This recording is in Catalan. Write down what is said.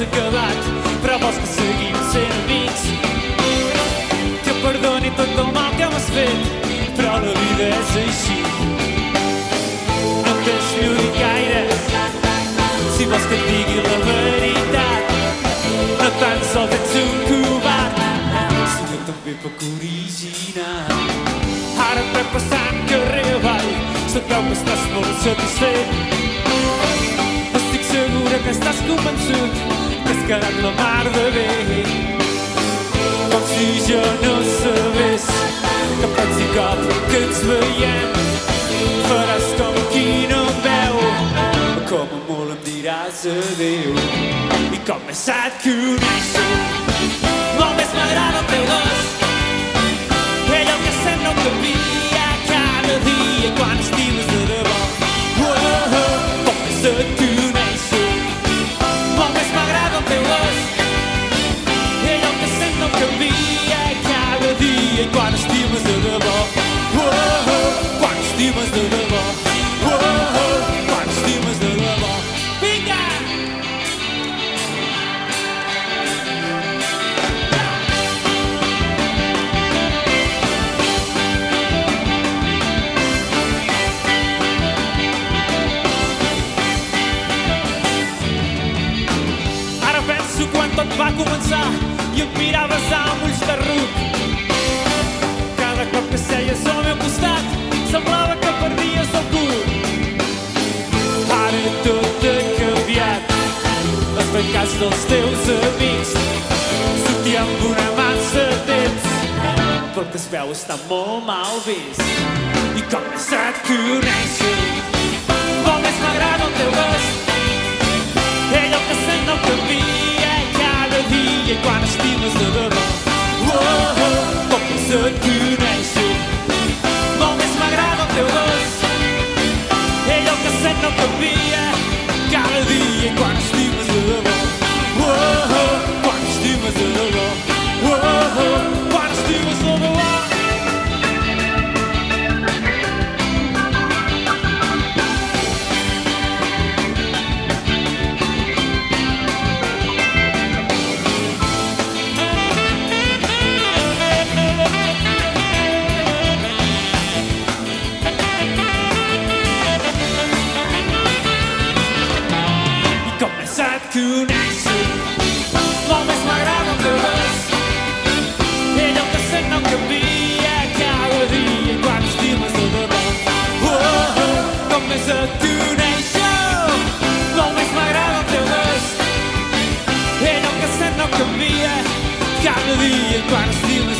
s'ha acabat, però vols que seguim sent amics. Que perdoni tot el mal que m'has fet, però la vida és així. No t'eslludi gaire si vols que et digui la veritat. No tan sols ets un covard, sinó també poc original. Ara et ve passant carrer avall, se't veu que estàs molt satisfet. Estic segura que estàs convençut que has quedat la mar de bé. Com si jo no sabés que pots dir cop que ens veiem faràs com qui no em veu, com a molt em diràs adéu. I com més et coneixo, molt més m'agrada el teu gos. Ell el que sent no canvia cada dia quan estimes de debò. Com més et coneixo, molt més m'agrada el teu gos. Ell el que sent no canvia cada dia quan estimes de debò. Quan estimes de debò. Quan estimes de debò. Vinga! Ara penso quan tot va començar i em miraves amb ulls de ruc. Cada cop que seies al meu costat semblava que perdies el cul. Ara tot ha canviat, has fet cas dels teus amics. Sortir amb una massa temps, pel que es veu està molt mal vist. I com més et coneixo, molt més m'agrada el teu gos. Ell el que sent no canvia cada dia quan estimes de debò. Com més et coneixo, molt més m'agrada el teu gos. Ell el que sent no canvia cada dia quan estimes de debò. Quan estimes de debò. Quan estimes de debò. Coneixo, molt més m'agrada el teu gos. Ell el que sent no canvia cada dia quan estimes de debò. Com més et coneixo, molt més m'agrada el teu gos. Ell el que sent no canvia cada dia quan estimes